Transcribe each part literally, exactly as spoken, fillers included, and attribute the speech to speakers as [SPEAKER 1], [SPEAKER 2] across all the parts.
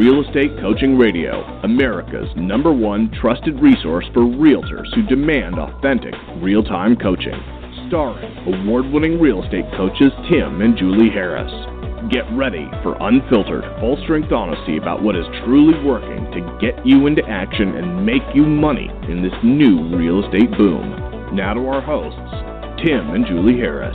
[SPEAKER 1] Real Estate Coaching Radio, America's number one trusted resource for realtors who demand authentic, real-time coaching. Starring award-winning real estate coaches Tim and Julie Harris. Get ready for unfiltered, full-strength honesty about what is truly working to get you into action and make you money in this new real estate boom. Now to our hosts, Tim and Julie Harris.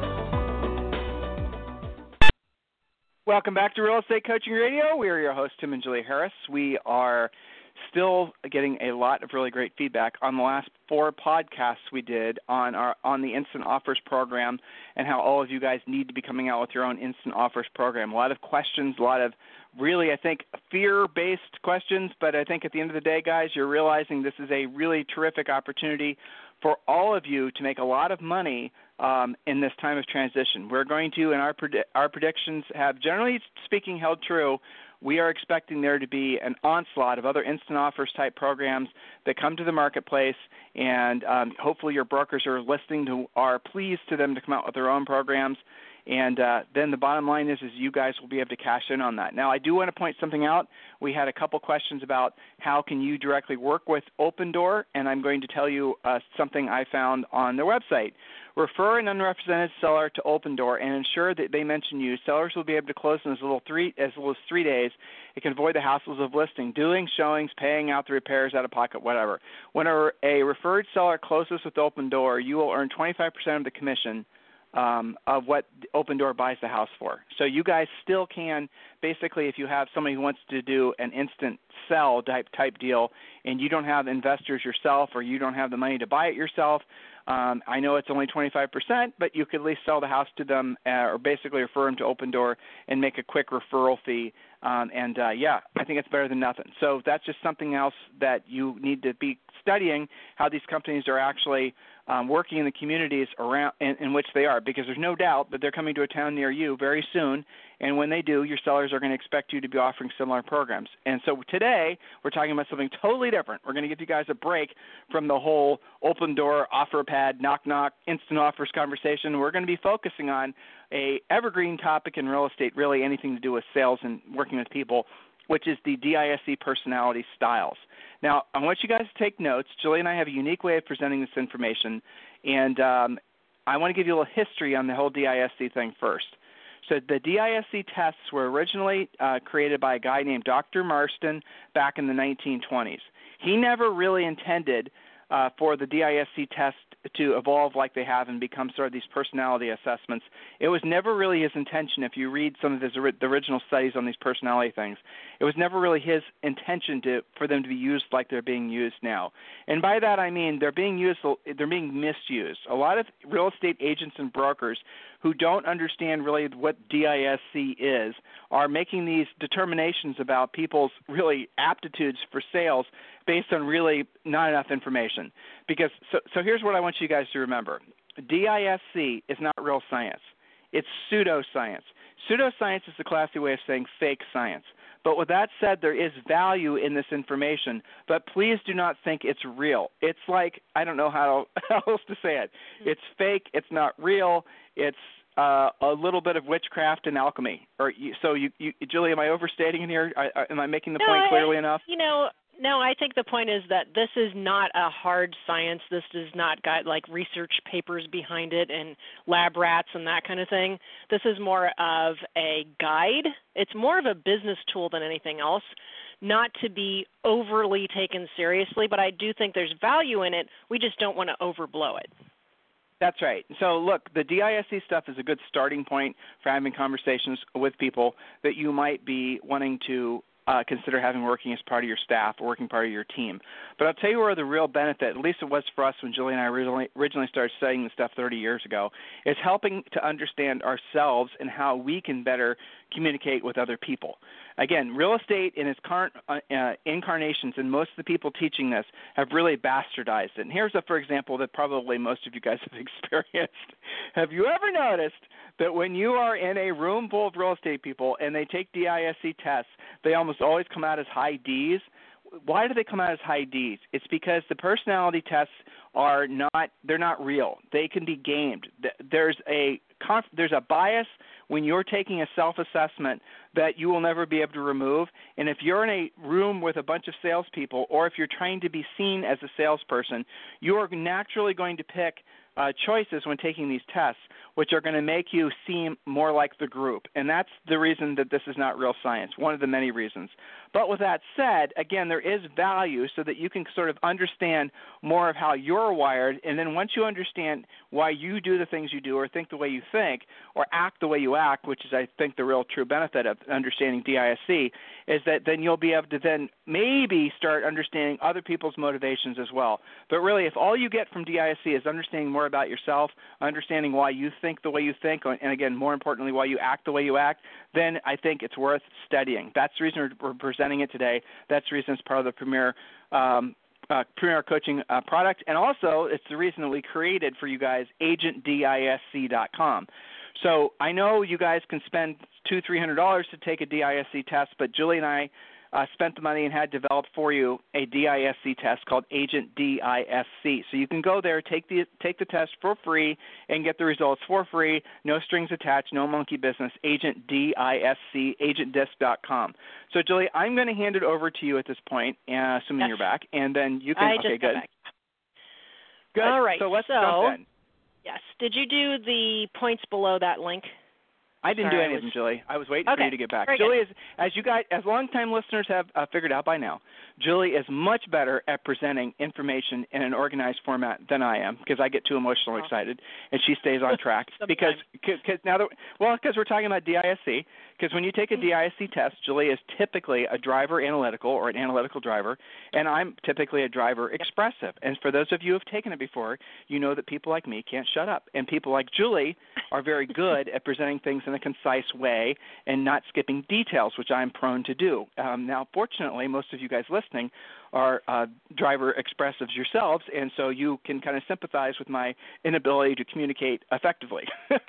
[SPEAKER 2] Welcome back to Real Estate Coaching Radio. We are your hosts, Tim and Julie Harris. We are still getting a lot of really great feedback on the last four podcasts we did on our on the Instant Offers program and how all of you guys need to be coming out with your own Instant Offers program. A lot of questions, a lot of really, I think, fear-based questions, but I think at the end of the day, guys, you're realizing this is a really terrific opportunity for all of you to make a lot of money um, in this time of transition. We're going to, and our predi- our predictions have, generally speaking, held true. We are expecting there to be an onslaught of other instant offers type programs that come to the marketplace, and um, hopefully your brokers are listening to, are pleased to them to come out with their own programs. And uh, then the bottom line is, is you guys will be able to cash in on that. Now, I do want to point something out. We had a couple questions about how can you directly work with Opendoor, and I'm going to tell you uh, something I found on their website. Refer an unrepresented seller to Opendoor and ensure that they mention you. Sellers will be able to close in as little, three, as little as three days. It can avoid the hassles of listing, doing showings, paying out the repairs out of pocket, whatever. When a, a referred seller closes with Opendoor, you will earn twenty-five percent of the commission Um, of what Opendoor buys the house for. So you guys still can, basically, if you have somebody who wants to do an instant sell type type deal and you don't have investors yourself or you don't have the money to buy it yourself, um, I know it's only twenty-five percent, but you could at least sell the house to them uh, or basically refer them to Opendoor and make a quick referral fee. Um, and, uh, yeah, I think it's better than nothing. So that's just something else that you need to be studying, how these companies are actually um, working in the communities around in, in which they are, because there's no doubt that they're coming to a town near you very soon, and when they do, your sellers are going to expect you to be offering similar programs. And so today, we're talking about something totally different. We're going to give you guys a break from the whole Opendoor, offer pad, knock-knock, instant offers conversation. We're going to be focusing on a evergreen topic in real estate, really anything to do with sales and working with people, which is the D I S C personality styles. Now, I want you guys to take notes. Julie and I have a unique way of presenting this information, and um, I want to give you a little history on the whole D I S C thing first. So the D I S C tests were originally uh, created by a guy named Doctor Marston back in the nineteen twenties. He never really intended uh, for the D I S C test to evolve like they have and become sort of these personality assessments. It was never really his intention. If you read some of his the original studies on these personality things, it was never really his intention to for them to be used like they're being used now. And by that I mean they're being used, they're being misused. A lot of real estate agents and brokers who don't understand really what D I S C is are making these determinations about people's really aptitudes for sales based on really not enough information. Because so, so here's what I want you guys to remember. D I S C is not real science. It's pseudoscience. Pseudoscience is the classy way of saying fake science. But with that said, there is value in this information, but please do not think it's real. It's like, I don't know how, how else to say it. It's fake. It's not real. It's uh, a little bit of witchcraft and alchemy. Or you, so, you, you, Julie, am I overstating it here? I, I, am I making the
[SPEAKER 3] no,
[SPEAKER 2] point clearly
[SPEAKER 3] I,
[SPEAKER 2] enough?
[SPEAKER 3] You know, no, I think the point is that this is not a hard science. This does not got like research papers behind it and lab rats and that kind of thing. This is more of a guide. It's more of a business tool than anything else, not to be overly taken seriously, but I do think there's value in it. We just don't want to overblow it.
[SPEAKER 2] That's right. So, look, the D I S C stuff is a good starting point for having conversations with people that you might be wanting to Uh, consider having working as part of your staff or working part of your team. But I'll tell you where the real benefit, at least it was for us when Julie and I originally, originally started studying this stuff thirty years ago, is helping to understand ourselves and how we can better communicate with other people. Again, real estate in its current uh, uh, incarnations, and most of the people teaching this have really bastardized it. And here's a, for example, that probably most of you guys have experienced. Have you ever noticed that when you are in a room full of real estate people and they take D I S C tests, they almost always come out as high Ds? Why do they come out as high Ds? It's because the personality tests are not, they're not real. They can be gamed. There's a there's a bias when you're taking a self-assessment that you will never be able to remove. And if you're in a room with a bunch of salespeople, or if you're trying to be seen as a salesperson, you're naturally going to pick uh, choices when taking these tests, which are going to make you seem more like the group. And that's the reason that this is not real science, one of the many reasons. But with that said, again, there is value so that you can sort of understand more of how you're wired. And then once you understand why you do the things you do, or think the way you think, or act the way you act, which is, I think, the real true benefit of understanding D I S C, is that then you'll be able to then maybe start understanding other people's motivations as well. But really, if all you get from D I S C is understanding more about yourself, understanding why you think the way you think, and again, more importantly, why you act the way you act, then I think it's worth studying. That's the reason we're presenting it today. That's the reason it's part of the Premier um, uh, Premier Coaching uh, product, and also it's the reason that we created for you guys agent D I S C dot com. So I know you guys can spend two, three hundred dollars to take a D I S C test, but Julie and I uh, spent the money and had developed for you a D I S C test called Agent D I S C. So you can go there, take the take the test for free, and get the results for free. No strings attached, no monkey business. Agent D I S C, agent disc dot com. So Julie, I'm going to hand it over to you at this point, uh, assuming
[SPEAKER 3] yes.
[SPEAKER 2] you're back, and then you can.
[SPEAKER 3] I
[SPEAKER 2] okay,
[SPEAKER 3] just
[SPEAKER 2] good.
[SPEAKER 3] Got back.
[SPEAKER 2] Good.
[SPEAKER 3] All right.
[SPEAKER 2] So let's
[SPEAKER 3] so,
[SPEAKER 2] jump in.
[SPEAKER 3] Yes. Did you do the points below that link?
[SPEAKER 2] I didn't
[SPEAKER 3] Sorry,
[SPEAKER 2] do any
[SPEAKER 3] I
[SPEAKER 2] of them,
[SPEAKER 3] was...
[SPEAKER 2] Julie. I was waiting
[SPEAKER 3] okay.
[SPEAKER 2] for you to get back.
[SPEAKER 3] Very
[SPEAKER 2] Julie
[SPEAKER 3] good.
[SPEAKER 2] is, as you guys, as longtime listeners have uh, figured out by now, Julie is much better at presenting information in an organized format than I am, because I get too emotional and
[SPEAKER 3] oh.
[SPEAKER 2] excited, and she stays on track. because cause now that well, because we're talking about D I S C. Because when you take a D I S C test, Julie is typically a driver analytical or an analytical driver, and I'm typically a driver expressive. And for those of you who have taken it before, you know that people like me can't shut up, and people like Julie are very good at presenting things in a concise way and not skipping details, which I'm prone to do. Um, now, fortunately, most of you guys listening are uh, driver expressives yourselves, and so you can kind of sympathize with my inability to communicate effectively.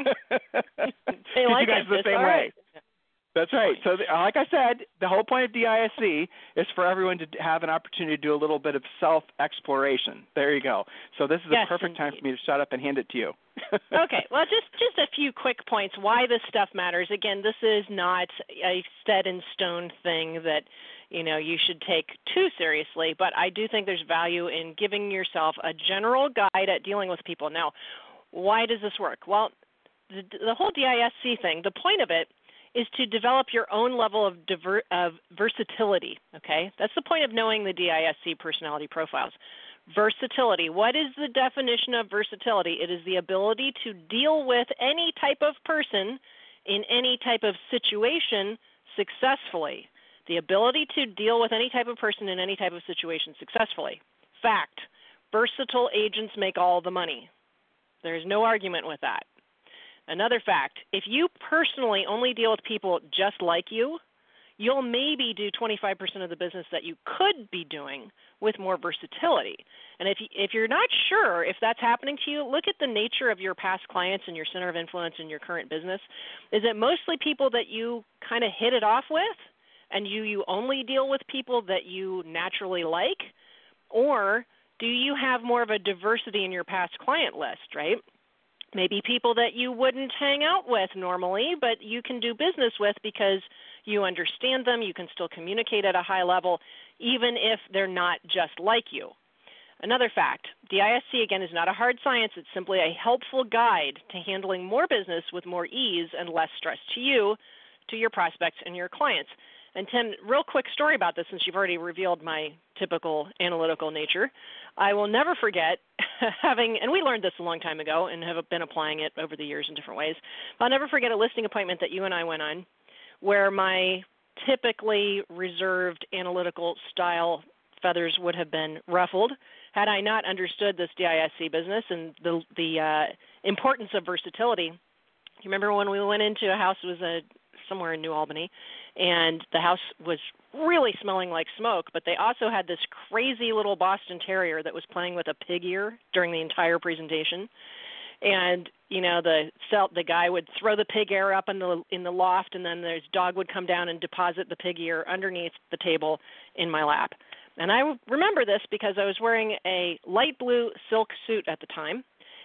[SPEAKER 3] They like
[SPEAKER 2] you guys
[SPEAKER 3] it.
[SPEAKER 2] the
[SPEAKER 3] It's
[SPEAKER 2] same
[SPEAKER 3] all
[SPEAKER 2] way.
[SPEAKER 3] right.
[SPEAKER 2] That's right. So, the, like I said, the whole point of D I S C is for everyone to have an opportunity to do a little bit of self-exploration. There you go. So this is
[SPEAKER 3] yes,
[SPEAKER 2] a perfect
[SPEAKER 3] indeed.
[SPEAKER 2] time for me to shut up and hand it to you.
[SPEAKER 3] Okay. Well, just just a few quick points why this stuff matters. Again, this is not a set in stone thing that you know you should take too seriously, but I do think there's value in giving yourself a general guide at dealing with people. Now, why does this work? Well, the, the whole D I S C thing, the point of it is to develop your own level of, diver, of versatility, okay? That's the point of knowing the D I S C personality profiles. Versatility. What is the definition of versatility? It is the ability to deal with any type of person in any type of situation successfully. The ability to deal with any type of person in any type of situation successfully. Fact. Versatile agents make all the money. There's no argument with that. Another fact, if you personally only deal with people just like you, you'll maybe do twenty-five percent of the business that you could be doing with more versatility. And if, you, if you're not sure if that's happening to you, look at the nature of your past clients and your center of influence in your current business. Is it mostly people that you kind of hit it off with, and you, you only deal with people that you naturally like? Or do you have more of a diversity in your past client list, right? Maybe people that you wouldn't hang out with normally, but you can do business with because you understand them, you can still communicate at a high level, even if they're not just like you. Another fact, D I S C, again, is not a hard science. It's simply a helpful guide to handling more business with more ease and less stress to you, to your prospects, and your clients. And Tim, real quick story about this, since you've already revealed my typical analytical nature. I will never forget having, and we learned this a long time ago and have been applying it over the years in different ways, but I'll never forget a listing appointment that you and I went on where my typically reserved analytical style feathers would have been ruffled had I not understood this D I S C business and the, the uh, importance of versatility. You remember when we went into a house, it was a, somewhere in New Albany, and the house was really smelling like smoke, but they also had this crazy little Boston Terrier that was playing with a pig ear during the entire presentation. And, you know, the the guy would throw the pig ear up in the in the loft, and then his dog would come down and deposit the pig ear underneath the table in my lap. And I remember this because I was wearing a light blue silk suit at the time,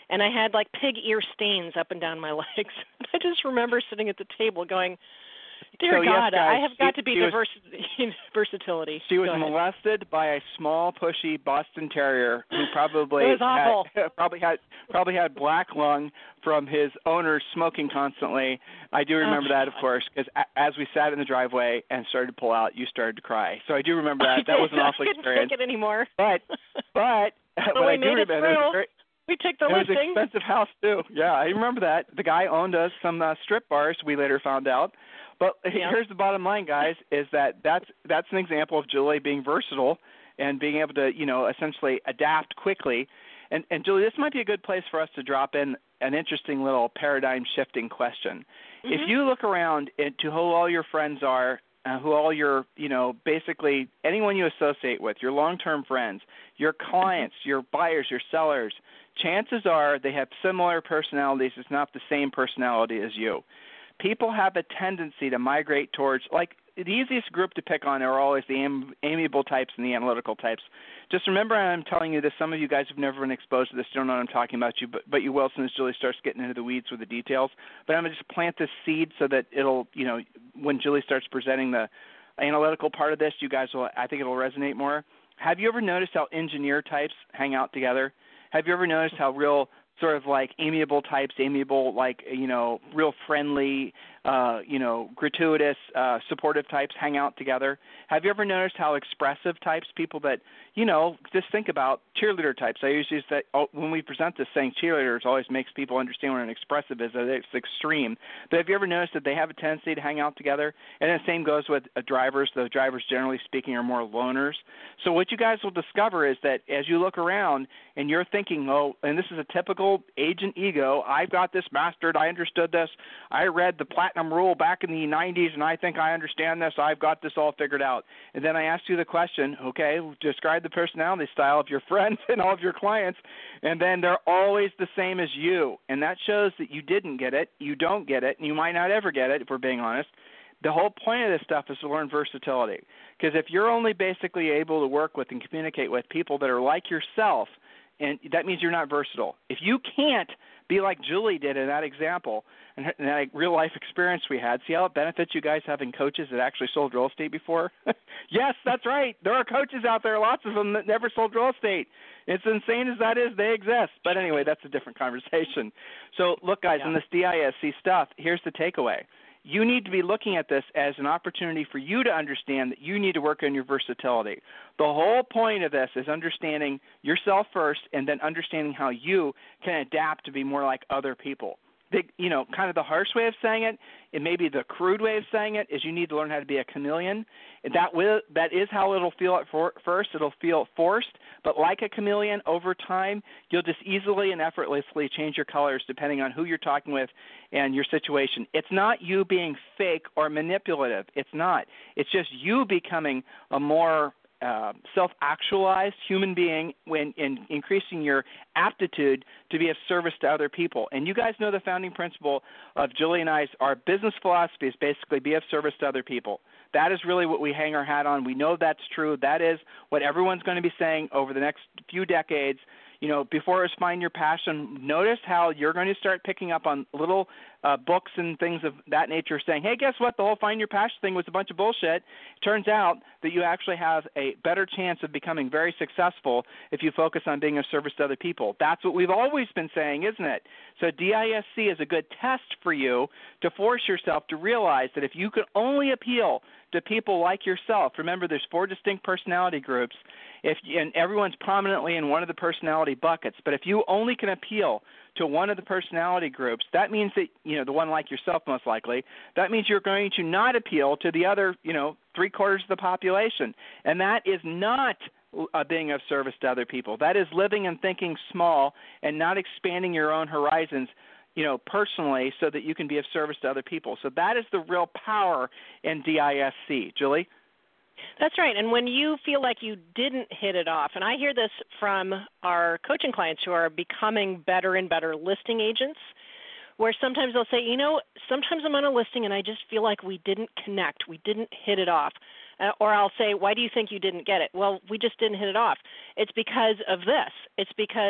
[SPEAKER 3] and I had like pig ear stains up and down my legs. I just remember sitting at the table going, dear
[SPEAKER 2] so,
[SPEAKER 3] God,
[SPEAKER 2] yes, guys,
[SPEAKER 3] I have
[SPEAKER 2] she,
[SPEAKER 3] got to be
[SPEAKER 2] the
[SPEAKER 3] vers- versatility.
[SPEAKER 2] She was
[SPEAKER 3] Go ahead.
[SPEAKER 2] molested by a small, pushy Boston Terrier who probably
[SPEAKER 3] it was awful.
[SPEAKER 2] had, probably had probably had black lung from his owner smoking constantly. I do remember
[SPEAKER 3] oh,
[SPEAKER 2] that,
[SPEAKER 3] God.
[SPEAKER 2] of course, because as we sat in the driveway and started to pull out, you started to cry. So I do remember that. That was an awful
[SPEAKER 3] I couldn't
[SPEAKER 2] experience.
[SPEAKER 3] take it anymore.
[SPEAKER 2] But but
[SPEAKER 3] but
[SPEAKER 2] what
[SPEAKER 3] we
[SPEAKER 2] I do
[SPEAKER 3] made it
[SPEAKER 2] remember, it was
[SPEAKER 3] through.
[SPEAKER 2] very,
[SPEAKER 3] We took the
[SPEAKER 2] it was an
[SPEAKER 3] listing.
[SPEAKER 2] expensive house too. Yeah, I remember that. The guy owned us some uh, strip bars. We later found out. But
[SPEAKER 3] yeah.
[SPEAKER 2] here's the bottom line, guys: is that that's that's an example of Julie being versatile and being able to, you know, essentially adapt quickly. And and Julie, this might be a good place for us to drop in an interesting little paradigm shifting question.
[SPEAKER 3] Mm-hmm.
[SPEAKER 2] If you look around into who all your friends are, uh, who all your, you know, basically anyone you associate with, your long-term friends, your clients, your buyers, your sellers, chances are they have similar personalities. It's not the same personality as you. People have a tendency to migrate towards, like, the easiest group to pick on are always the am- amiable types and the analytical types. Just remember, I'm telling you this, some of you guys have never been exposed to this, don't know what I'm talking about, you, but, but you will as soon as Julie starts getting into the weeds with the details. But I'm going to just plant this seed so that it'll, you know, when Julie starts presenting the analytical part of this, you guys will, I think it'll resonate more. Have you ever noticed how engineer types hang out together? Have you ever noticed how real sort of like amiable types, amiable, like, you know, real friendly, uh, you know, gratuitous, uh, supportive types hang out together? Have you ever noticed how expressive types, people that, you know, just think about cheerleader types. I usually use that oh, when we present this, saying cheerleaders always makes people understand what an expressive is, that it's extreme. But have you ever noticed that they have a tendency to hang out together? And the same goes with uh, drivers. The drivers, generally speaking, are more loners. So what you guys will discover is that as you look around and you're thinking, oh, and this is a typical agent ego, I've got this mastered, I understood this, I read the Platinum Rule back in the nineties, and I think I understand this, I've got this all figured out. And then I asked you the question, okay, describe the personality style of your friends and all of your clients, and then they're always the same as you. And that shows that you didn't get it, you don't get it, and you might not ever get it, if we're being honest. The whole point of this stuff is to learn versatility. Because if you're only basically able to work with and communicate with people that are like yourself, and that means you're not versatile. If you can't be like Julie did in that example, and that real-life experience we had, see how it benefits you guys having coaches that actually sold real estate before? Yes, that's right. There are coaches out there, lots of them, that never sold real estate. It's insane as that is, they exist. But anyway, that's a different conversation. So look, guys,
[SPEAKER 3] yeah.
[SPEAKER 2] in this D I S C stuff, here's the takeaway. You need to be looking at this as an opportunity for you to understand that you need to work on your versatility. The whole point of this is understanding yourself first and then understanding how you can adapt to be more like other people. The, you know, kind of the harsh way of saying it, and maybe the crude way of saying it, is you need to learn how to be a chameleon. That will, that is how it'll feel at for, first. It'll feel forced, but like a chameleon, over time, you'll just easily and effortlessly change your colors depending on who you're talking with and your situation. It's not you being fake or manipulative. It's not. It's just you becoming a more Uh, self-actualized human being when in increasing your aptitude to be of service to other people. And you guys know the founding principle of Julie and I's, our business philosophy is basically be of service to other people. That is really what we hang our hat on. We know that's true. That is what everyone's going to be saying over the next few decades. You know, before it was find your passion, notice how you're going to start picking up on little uh, books and things of that nature saying, hey, guess what? The whole find your passion thing was a bunch of bullshit. It turns out that you actually have a better chance of becoming very successful if you focus on being of service to other people. That's what we've always been saying, isn't it? So D I S C is a good test for you to force yourself to realize that if you could only appeal to people like yourself, remember there's four distinct personality groups, if and everyone's prominently in one of the personality buckets, but if you only can appeal to one of the personality groups, that means that, you know, the one like yourself most likely, that means you're going to not appeal to the other, you know, three quarters of the population. And that is not uh, being of service to other people. That is living and thinking small and not expanding your own horizons, you know, personally, so that you can be of service to other people. So that is the real power in D I S C. Julie?
[SPEAKER 3] That's right. And when you feel like you didn't hit it off, and I hear this from our coaching clients who are becoming better and better listing agents, where sometimes they'll say, you know, sometimes I'm on a listing and I just feel like we didn't connect, we didn't hit it off. Uh, or I'll say, why do you think you didn't get it? Well, we just didn't hit it off. It's because of this. It's because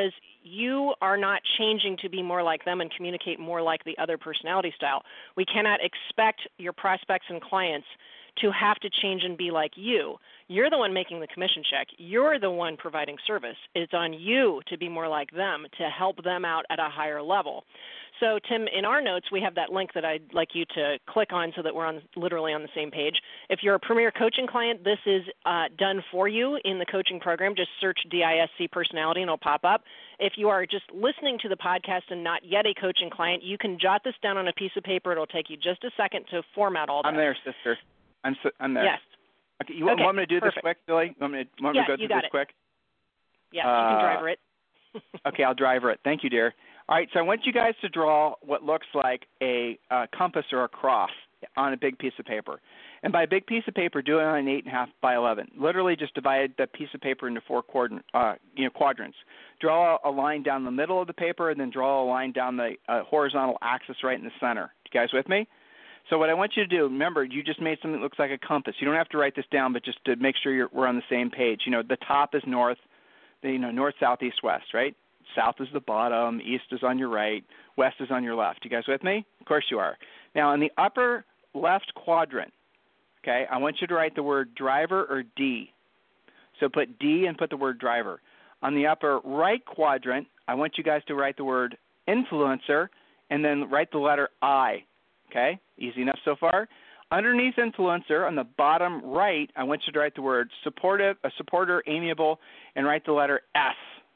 [SPEAKER 3] you are not changing to be more like them and communicate more like the other personality style. We cannot expect your prospects and clients to have to change and be like you. You're the one making the commission check. You're the one providing service. It's on you to be more like them, to help them out at a higher level. So, Tim, in our notes, we have that link that I'd like you to click on so that we're on literally on the same page. If you're a Premier Coaching client, this is uh, done for you in the coaching program. Just search D I S C personality and it'll pop up. If you are just listening to the podcast and not yet a coaching client, you can jot this down on a piece of paper. It'll take you just a second to format all that.
[SPEAKER 2] I'm there, sister. I'm, so, I'm there.
[SPEAKER 3] Yes.
[SPEAKER 2] Okay, you want,
[SPEAKER 3] okay,
[SPEAKER 2] want me to do
[SPEAKER 3] perfect.
[SPEAKER 2] this quick, Billy? Want me to, want
[SPEAKER 3] yeah,
[SPEAKER 2] me to go
[SPEAKER 3] you
[SPEAKER 2] through
[SPEAKER 3] got
[SPEAKER 2] this
[SPEAKER 3] it.
[SPEAKER 2] quick?
[SPEAKER 3] Yes,
[SPEAKER 2] uh,
[SPEAKER 3] you can driver it.
[SPEAKER 2] Okay, I'll driver it. Thank you, dear. All right, so I want you guys to draw what looks like a uh, compass or a cross on a big piece of paper. And by a big piece of paper, do it on an eight and a half by eleven. Literally, just divide the piece of paper into four quadrant, uh, you know, quadrants. Draw a line down the middle of the paper, and then draw a line down the uh, horizontal axis right in the center. You guys with me? So what I want you to do, remember, you just made something that looks like a compass. You don't have to write this down, but just to make sure you're, we're on the same page. You know, the top is north, the, you know, north, south, east, west, right? South is the bottom, east is on your right, west is on your left. You guys with me? Of course you are. Now, in the upper left quadrant, okay, I want you to write the word driver or D. So put D and put the word driver. On the upper right quadrant, I want you guys to write the word influencer and then write the letter I. Okay, easy enough so far. Underneath influencer, on the bottom right, I want you to write the word supportive, a supporter, amiable, and write the letter S.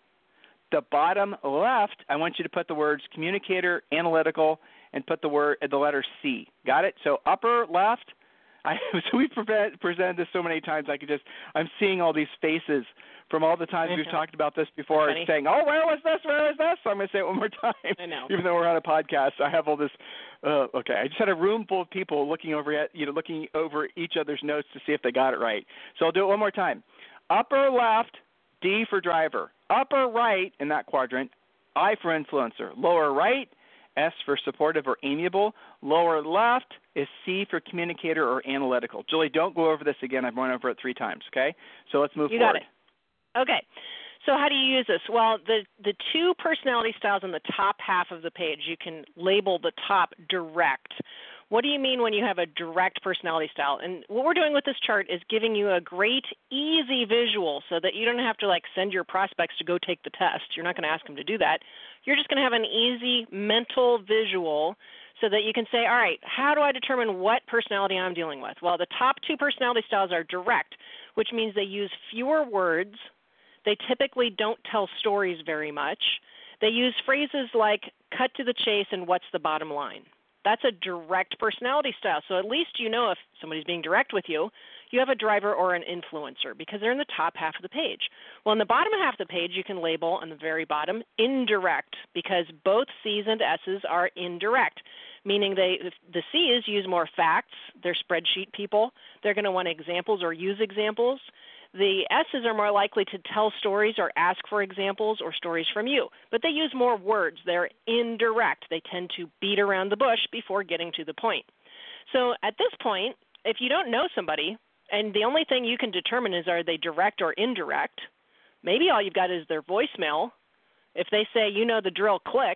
[SPEAKER 2] The bottom left, I want you to put the words communicator, analytical, and put the word the letter C. Got it? So upper left, I, so we presented this so many times. I could just I'm seeing all these faces from all the times we've talked about this before,
[SPEAKER 3] Funny.
[SPEAKER 2] saying, "Oh, where was this? Where was this?" So I'm going to say it one more time.
[SPEAKER 3] I know.
[SPEAKER 2] Even though we're on a podcast, I have all this. Uh, okay, I just had a room full of people looking over at you know looking over each other's notes to see if they got it right. So I'll do it one more time. Upper left, D for driver. Upper right in that quadrant, I for influencer. Lower right, S for supportive or amiable. Lower left is C for communicator or analytical. Julie, don't go over this again. I've run over it three times, okay? So let's move
[SPEAKER 3] you
[SPEAKER 2] forward.
[SPEAKER 3] You got it. Okay. So how do you use this? Well, the, the two personality styles on the top half of the page, you can label the top direct. What do you mean when you have a direct personality style? And what we're doing with this chart is giving you a great, easy visual so that you don't have to like send your prospects to go take the test. You're not going to ask them to do that. You're just going to have an easy mental visual so that you can say, all right, how do I determine what personality I'm dealing with? Well, the top two personality styles are direct, which means they use fewer words. They typically don't tell stories very much. They use phrases like cut to the chase and what's the bottom line. That's a direct personality style. So at least you know if somebody's being direct with you, you have a driver or an influencer because they're in the top half of the page. Well, in the bottom half of the page, you can label on the very bottom indirect because both C's and S's are indirect, meaning they the C's use more facts. They're spreadsheet people. They're going to want examples or use examples. The S's are more likely to tell stories or ask for examples or stories from you, but they use more words. They're indirect. They tend to beat around the bush before getting to the point. So at this point, if you don't know somebody, and the only thing you can determine is are they direct or indirect, maybe all you've got is their voicemail. If they say, you know the drill, click,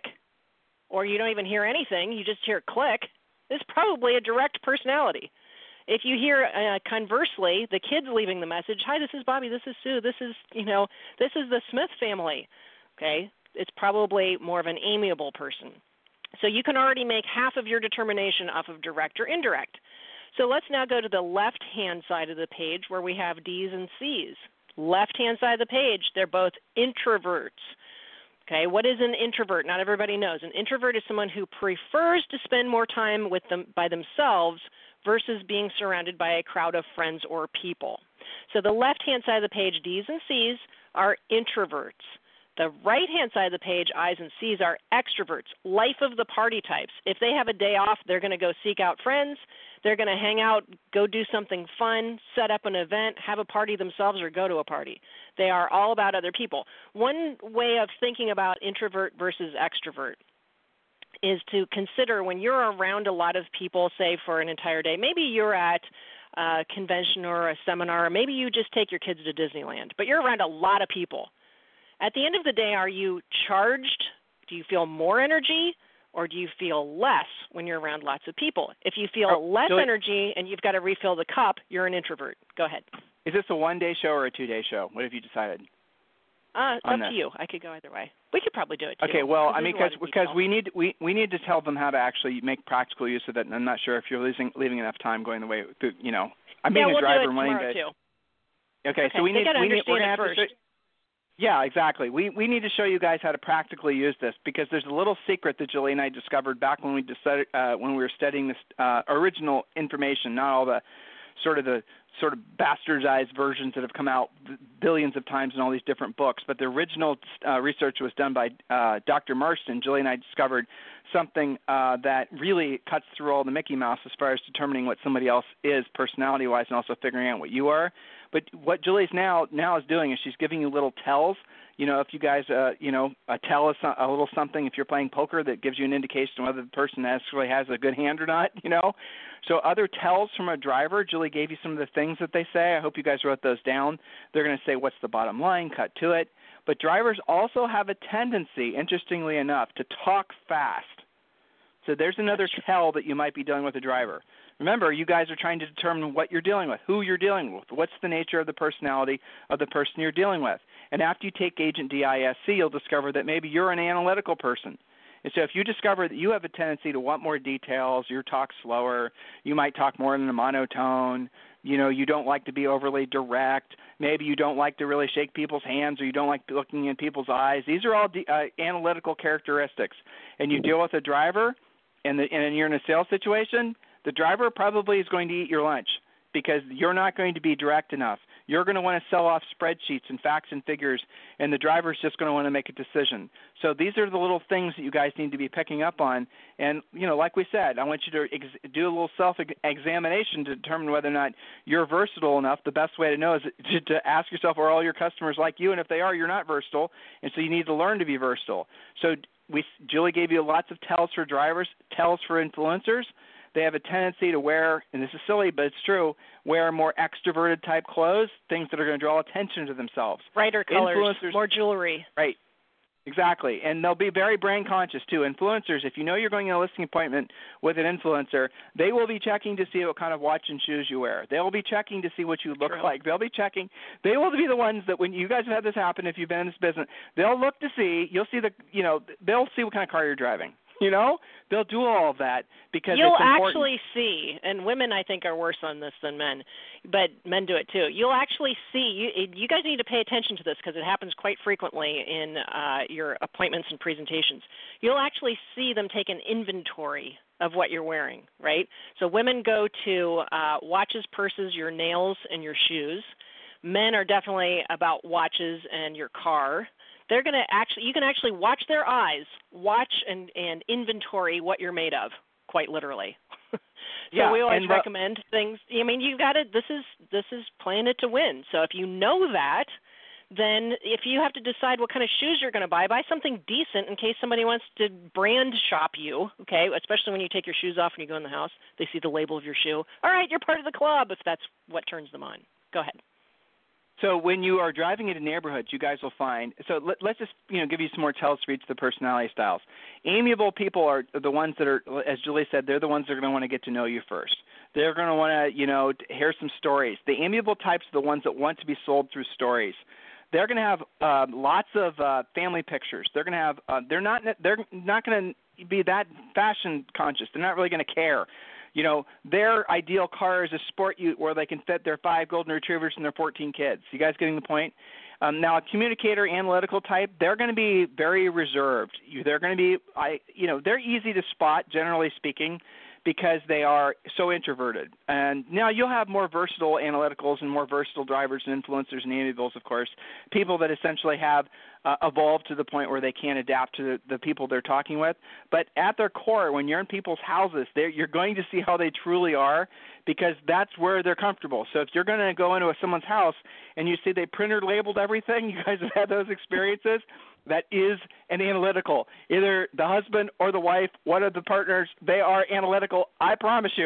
[SPEAKER 3] or you don't even hear anything, you just hear click, it's probably a direct personality. If you hear, uh, conversely, the kids leaving the message, hi, this is Bobby, this is Sue, this is, you know, this is the Smith family, okay, it's probably more of an amiable person. So you can already make half of your determination off of direct or indirect. So let's now go to the left-hand side of the page where we have D's and C's. Left-hand side of the page, they're both introverts. Okay, what is an introvert? Not everybody knows. An introvert is someone who prefers to spend more time with them by themselves versus being surrounded by a crowd of friends or people. So the left-hand side of the page, D's and C's, are introverts. The right-hand side of the page, I's and C's, are extroverts, life of the party types. If they have a day off, they're going to go seek out friends. They're going to hang out, go do something fun, set up an event, have a party themselves, or go to a party. They are all about other people. One way of thinking about introvert versus extrovert is to consider when you're around a lot of people, say for an entire day, maybe you're at a convention or a seminar, or maybe you just take your kids to Disneyland, but you're around a lot of people. At the end of the day, are you charged? Do you feel more energy, or do you feel less when you're around lots of people? If you feel
[SPEAKER 2] oh,
[SPEAKER 3] less
[SPEAKER 2] Julie,
[SPEAKER 3] energy and you've got to refill the cup, you're an introvert. Go ahead.
[SPEAKER 2] Is this a one-day show or a two-day show? What have you decided?
[SPEAKER 3] Uh, up
[SPEAKER 2] this?
[SPEAKER 3] to you. I could go either way. We could probably do it too.
[SPEAKER 2] Okay, well, I mean,
[SPEAKER 3] because
[SPEAKER 2] because we need we we need to tell them how to actually make practical use of it. And I'm not sure if you're losing leaving enough time going the way through, you know. I'm being
[SPEAKER 3] yeah, we'll
[SPEAKER 2] a driver
[SPEAKER 3] do it
[SPEAKER 2] wanting
[SPEAKER 3] tomorrow
[SPEAKER 2] to.
[SPEAKER 3] Too.
[SPEAKER 2] Okay,
[SPEAKER 3] okay,
[SPEAKER 2] so we
[SPEAKER 3] they
[SPEAKER 2] need
[SPEAKER 3] gotta
[SPEAKER 2] we need we're
[SPEAKER 3] understand
[SPEAKER 2] gonna
[SPEAKER 3] it
[SPEAKER 2] have
[SPEAKER 3] first.
[SPEAKER 2] to. Show, yeah, exactly. We we need to show you guys how to practically use this because there's a little secret that Julie and I discovered back when we decided uh, when we were studying this uh, original information, not all the sort of the sort of bastardized versions that have come out billions of times in all these different books. But the original uh, research was done by uh, Doctor Marston. Julie and I discovered something uh, that really cuts through all the Mickey Mouse as far as determining what somebody else is personality-wise and also figuring out what you are. But what Julie's now now is doing is she's giving you little tells. You know, if you guys, uh, you know, a tell is a little something. If you're playing poker, that gives you an indication whether the person actually has a good hand or not. You know, so other tells from a driver. Julie gave you some of the things that they say. I hope you guys wrote those down. They're going to say, "What's the bottom line?" Cut to it. But drivers also have a tendency, interestingly enough, to talk fast. So there's another tell that you might be dealing with a driver. Remember, you guys are trying to determine what you're dealing with, who you're dealing with, what's the nature of the personality of the person you're dealing with. And after you take Agent D I S C, you'll discover that maybe you're an analytical person. And so if you discover that you have a tendency to want more details, you talk slower, you might talk more in a monotone, you know, you don't like to be overly direct, maybe you don't like to really shake people's hands or you don't like looking in people's eyes. These are all uh, analytical characteristics. And you deal with a driver and, the, and you're in a sales situation, the driver probably is going to eat your lunch because you're not going to be direct enough. You're going to want to sell off spreadsheets and facts and figures, and the driver's just going to want to make a decision. So these are the little things that you guys need to be picking up on. And, you know, like we said, I want you to ex- do a little self-examination to determine whether or not you're versatile enough. The best way to know is to, to ask yourself, are all your customers like you? And if they are, you're not versatile, and so you need to learn to be versatile. So we, Julie gave you lots of tells for drivers, tells for influencers. They have a tendency to wear, and this is silly, but it's true, wear more extroverted type clothes, things that are going to draw attention to themselves.
[SPEAKER 3] Brighter colors,
[SPEAKER 2] Influencers,
[SPEAKER 3] more jewelry.
[SPEAKER 2] Right, exactly. And they'll be very brain conscious too. Influencers, if you know you're going to a listing appointment with an influencer, they will be checking to see what kind of watch and shoes you wear. They will be checking to see what you look
[SPEAKER 3] True.
[SPEAKER 2] like. They'll be checking. They will be the ones that when you guys have had this happen, if you've been in this business, they'll look to see, you'll see the, you know, they'll see what kind of car you're driving. You know, they'll do all of that because
[SPEAKER 3] You'll
[SPEAKER 2] it's important.
[SPEAKER 3] actually see, and women I think are worse on this than men, but men do it too. You'll actually see, you, you guys need to pay attention to this because it happens quite frequently in uh, your appointments and presentations. You'll actually see them take an inventory of what you're wearing, right? So women go to uh, watches, purses, your nails, and your shoes. Men are definitely about watches and your car. They're going to actually, you can actually watch their eyes, watch and, and inventory what you're made of, quite literally. so
[SPEAKER 2] yeah,
[SPEAKER 3] we always
[SPEAKER 2] and
[SPEAKER 3] recommend things. I mean, you got to, this is, this is playing it to win. So if you know that, then if you have to decide what kind of shoes you're going to buy, buy something decent in case somebody wants to brand shop you, okay, especially when you take your shoes off and you go in the house, they see the label of your shoe. All right, you're part of the club if that's what turns them on. Go ahead.
[SPEAKER 2] So when you are driving into neighborhoods, you guys will find – so let, let's just you know give you some more tells for each of the personality styles. Amiable people are the ones that are, as Julie said, they're the ones that are going to want to get to know you first. They're going to want to, you know, hear some stories. The amiable types are the ones that want to be sold through stories. They're going to have uh, lots of uh, family pictures. They're going to have uh, – they're not they're not going to be that fashion conscious. They're not really going to care. You know, their ideal car is a sport ute where they can fit their five golden retrievers and their fourteen kids. You guys getting the point? Um, now, a communicator, analytical type, they're going to be very reserved. You, they're going to be, I, you know, they're easy to spot, generally speaking, because they are so introverted. And now you'll have more versatile analyticals and more versatile drivers and influencers and amiables, of course, people that essentially have uh, evolved to the point where they can adapt to the, the people they're talking with. But at their core, when you're in people's houses, you're going to see how they truly are because that's where they're comfortable. So if you're going to go into a, someone's house and you see they printer labeled everything, you guys have had those experiences, that is an analytical. Either the husband or the wife, one of the partners, they are analytical, I promise you.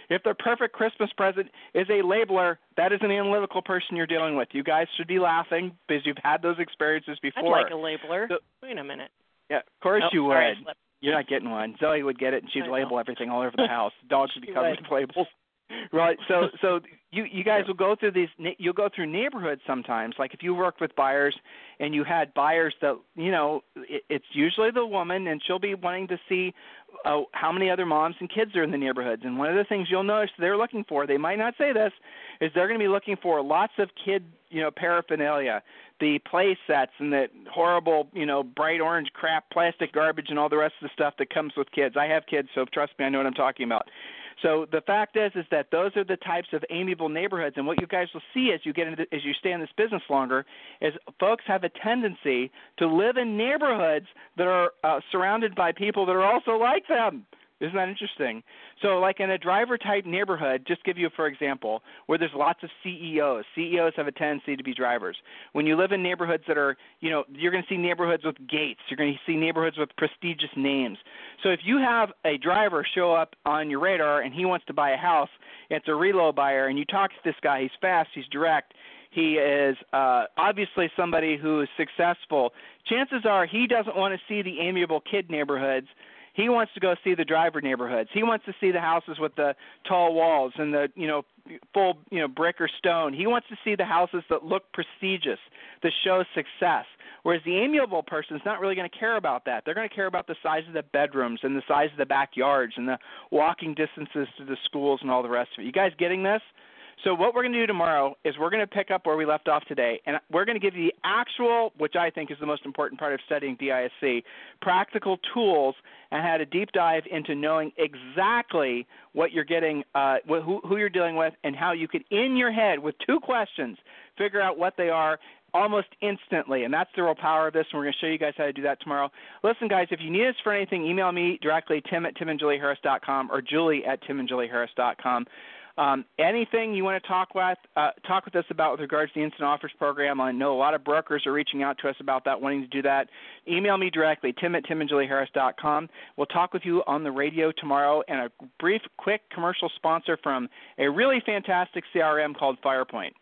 [SPEAKER 2] If the perfect Christmas present is a labeler, that is an analytical person you're dealing with. You guys should be laughing because you've had those experiences before.
[SPEAKER 3] I'd like a labeler. So, Wait a minute.
[SPEAKER 2] Yeah, of course
[SPEAKER 3] oh,
[SPEAKER 2] you would.
[SPEAKER 3] Sorry,
[SPEAKER 2] You're not getting one. Zoe would get it, and she'd
[SPEAKER 3] I
[SPEAKER 2] label
[SPEAKER 3] know.
[SPEAKER 2] everything all over the house. The dogs would be
[SPEAKER 3] She
[SPEAKER 2] covered
[SPEAKER 3] would.
[SPEAKER 2] with labels. Right. So, so you you guys will go through these. You'll go through neighborhoods sometimes. Like if you worked with buyers and you had buyers that you know, it, it's usually the woman, and she'll be wanting to see uh, how many other moms and kids are in the neighborhoods. And one of the things you'll notice they're looking for, they might not say this, is they're going to be looking for lots of kid, you know, paraphernalia, the play sets and the horrible, you know, bright orange crap, plastic garbage, and all the rest of the stuff that comes with kids. I have kids, so trust me, I know what I'm talking about. So the fact is, is that those are the types of amiable neighborhoods, and what you guys will see as you get into, as you stay in this business longer, is folks have a tendency to live in neighborhoods that are uh, surrounded by people that are also like them. Isn't that interesting? So like in a driver-type neighborhood, just give you for example, where there's lots of C E Os. C E Os have a tendency to be drivers. When you live in neighborhoods that are, you know, you're going to see neighborhoods with gates. You're going to see neighborhoods with prestigious names. So if you have a driver show up on your radar and he wants to buy a house, it's a reload buyer, and you talk to this guy, he's fast, he's direct, he is uh, obviously somebody who is successful, chances are he doesn't want to see the amiable kid neighborhoods. He wants to go see the driver neighborhoods. He wants to see the houses with the tall walls and the, you know, full, you know, brick or stone. He wants to see the houses that look prestigious, that show success. Whereas the amiable person is not really going to care about that. They're going to care about the size of the bedrooms and the size of the backyards and the walking distances to the schools and all the rest of it. You guys getting this? So what we're going to do tomorrow is we're going to pick up where we left off today, and we're going to give you the actual, which I think is the most important part of studying D I S C, practical tools and how to deep dive into knowing exactly what you're getting, uh, who, who you're dealing with, and how you could, in your head, with two questions, figure out what they are almost instantly. And that's the real power of this, and we're going to show you guys how to do that tomorrow. Listen, guys, if you need us for anything, email me directly, tim at tim and julie harris dot com or julie at tim and julie harris dot com. Um, anything you want to talk with, uh, talk with us about with regards to the Instant Offers program. I know a lot of brokers are reaching out to us about that, wanting to do that. Email me directly, tim at tim and julie harris dot com. We'll talk with you on the radio tomorrow, and a brief, quick commercial sponsor from a really fantastic C R M called FirePoint.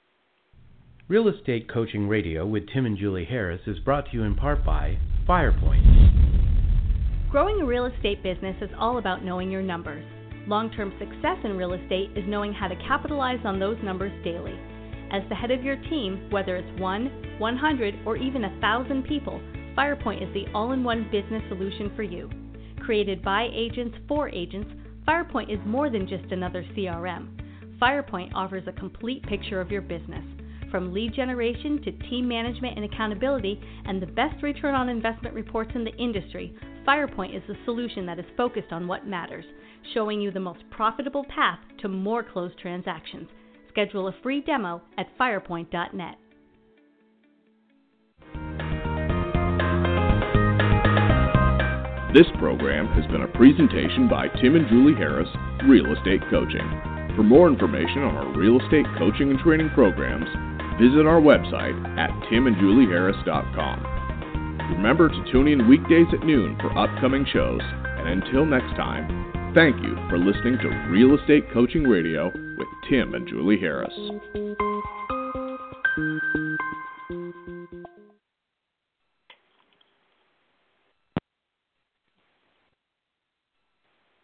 [SPEAKER 4] Real Estate Coaching Radio with Tim and Julie Harris is brought to you in part by FirePoint.
[SPEAKER 5] Growing a real estate business is all about knowing your numbers. Long-term success in real estate is knowing how to capitalize on those numbers daily. As the head of your team, whether it's one, one hundred, or even one thousand people, FirePoint is the all-in-one business solution for you. Created by agents for agents, FirePoint is more than just another C R M. FirePoint offers a complete picture of your business, from lead generation to team management and accountability, and the best return on investment reports in the industry. FirePoint is the solution that is focused on what matters, showing you the most profitable path to more closed transactions. Schedule a free demo at firepoint dot net.
[SPEAKER 1] This program has been a presentation by Tim and Julie Harris, Real Estate Coaching. For more information on our real estate coaching and training programs, visit our website at tim and julie harris dot com. Remember to tune in weekdays at noon for upcoming shows, and until next time, thank you for listening to Real Estate Coaching Radio with Tim and Julie Harris.